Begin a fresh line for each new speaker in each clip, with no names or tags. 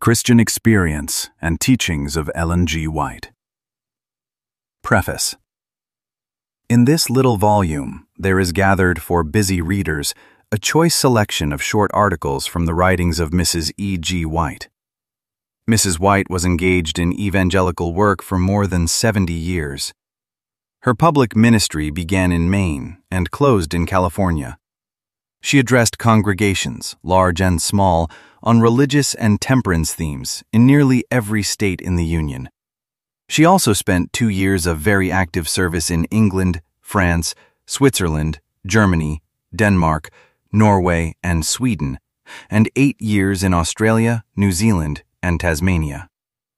Christian Experience and Teachings of Ellen G. White. Preface. In this little volume, there is gathered for busy readers a choice selection of short articles from the writings of Mrs. E. G. White. Mrs. White was engaged in evangelical work for more than 70 years. Her public ministry began in Maine and closed in California. She addressed congregations, large and small, on religious and temperance themes in nearly every state in the Union. She also spent 2 years of very active service in England, France, Switzerland, Germany, Denmark, Norway, and Sweden, and 8 years in Australia, New Zealand, and Tasmania.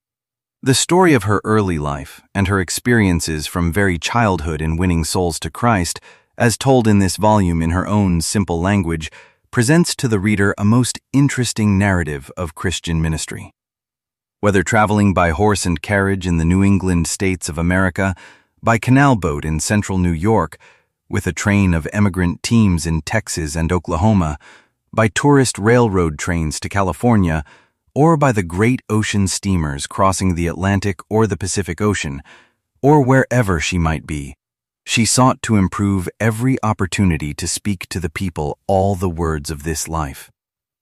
The story of her early life and her experiences from very childhood in winning souls to Christ, as told in this volume in her own simple language, presents to the reader a most interesting narrative of Christian ministry. Whether traveling by horse and carriage in the New England states of America, by canal boat in central New York, with a train of emigrant teams in Texas and Oklahoma, by tourist railroad trains to California, or by the great ocean steamers crossing the Atlantic or the Pacific Ocean, or wherever she might be, she sought to improve every opportunity to speak to the people all the words of this life.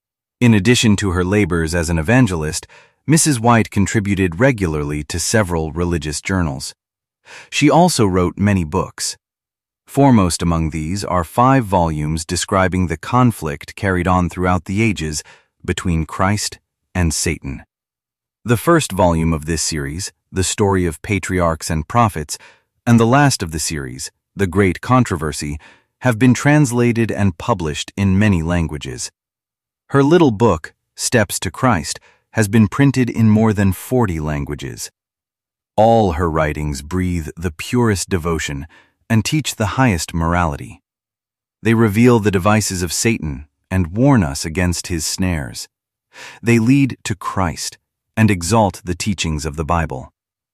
In addition to her labors as an evangelist, Mrs. White contributed regularly to several religious journals. She also wrote many books. Foremost among these are 5 volumes describing the conflict carried on throughout the ages between Christ and Satan. The first volume of this series, The Story of Patriarchs and Prophets, and the last of the series, The Great Controversy, have been translated and published in many languages. Her little book, Steps to Christ, has been printed in more than 40 languages. All her writings breathe the purest devotion and teach the highest morality. They reveal the devices of Satan and warn us against his snares. They lead to Christ and exalt the teachings of the Bible.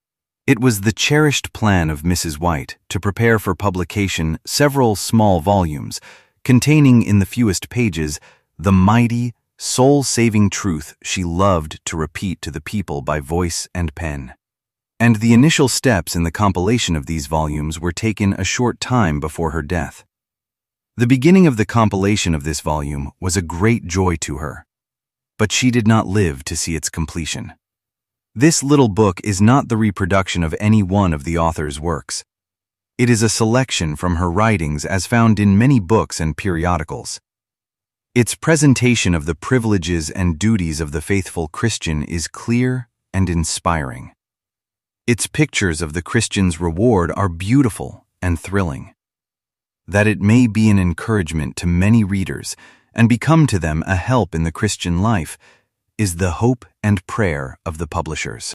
It was the cherished plan of Mrs. White to prepare for publication several small volumes containing in the fewest pages the mighty, soul-saving truth she loved to repeat to the people by voice and pen. And the initial steps in the compilation of these volumes were taken a short time before her death. The beginning of the compilation of this volume was a great joy to her, but she did not live to see its completion. This little book is not the reproduction of any one of the author's works. It is a selection from her writings as found in many books and periodicals. Its presentation of the privileges and duties of the faithful Christian is clear and inspiring. Its pictures of the Christian's reward are beautiful and thrilling. That it may be an encouragement to many readers and become to them a help in the Christian life is the hope and prayer of the publishers.